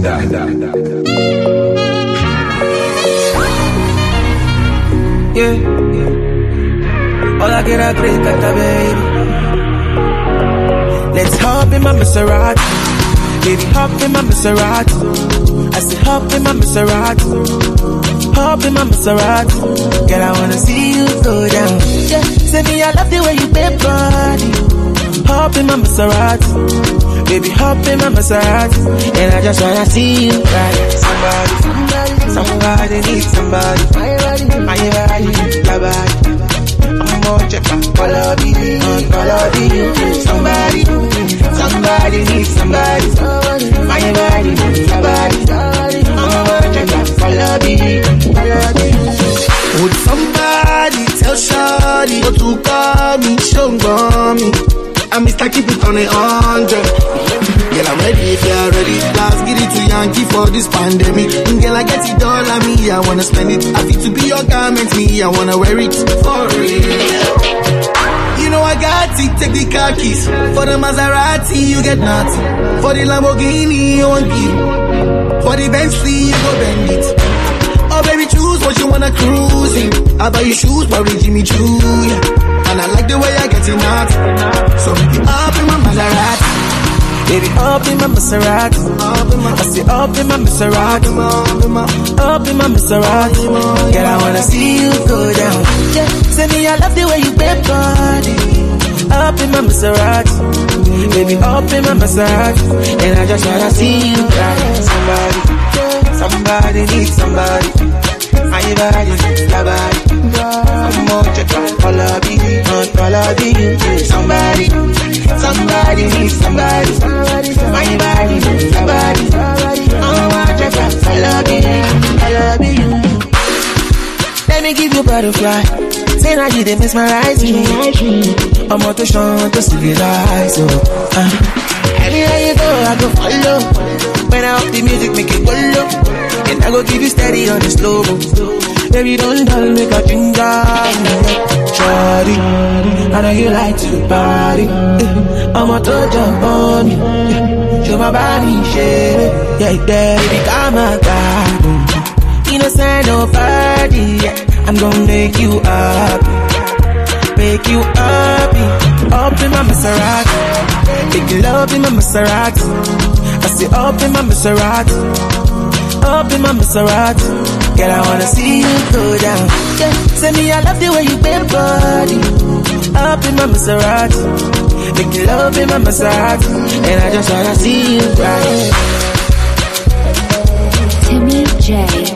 Yeah. All I get a great at the baby. Let's hop in my Maserati. Baby, hop in my Maserati. I say hop in my Maserati. Hop in my Maserati. Girl, I wanna see you go down. Yeah. Say me, I love the way you bend body. Hop in my Maserati. Baby, hop in my Maserati. And I just wanna see you ride. Somebody needs somebody. My body, your body. I'm more check my color be you. Somebody needs somebody. My body, your body. I'm more check my color be you. Would somebody tell Shawty what to call me? Show me. I'm Mr. Keep it on 100. Girl, I'm ready if you're ready. Let's get it to Yankee for this pandemic. Girl, I get it all on me, I wanna spend it. I feel to be your garment, me, I wanna wear it for real. You know I got it, take the car keys. For the Maserati, you get nothing. For the Lamborghini, you want it. For the Bentley, you go bend it. Oh baby, choose what you wanna cruise in. I buy you shoes, probably Jimmy Choo, yeah. And I like the way I get it out. So make it up in my Maserati. Baby, up in my Maserati. I say up in my Maserati. Up in my Maserati. Girl, I wanna see you go down. Yeah, say me, I love the way you bend body. Up in my Maserati. Baby, up in my Maserati. And I just wanna see you ride. Somebody needs somebody. My body, your body. I'm more check out color be you. Somebody needs somebody. My body, your body. I'm more check out color be you. Let me give you butterfly. Say now you didn't mesmerize me. I'm out to show to civilize. Anywhere you go, I go follow. When I up the music, make it go low. And I go keep you steady on the slow mo. Baby, don't dull, make a ginger. Shawty, I know you like to party. I'm a to jump on you. Show my body, shit. Yeah, baby, come on, God. Innocent, nobody. I'm gonna make you happy. Make you happy. Up in my Maserati. Make love in my Maserati. I say up in my Maserati. Up in my Maserati. Girl, I wanna see you go down. Yeah, say me, I love the way you bend body. Up in my Maserati. Make love in my Maserati. And I just wanna see you ride. Timmy J.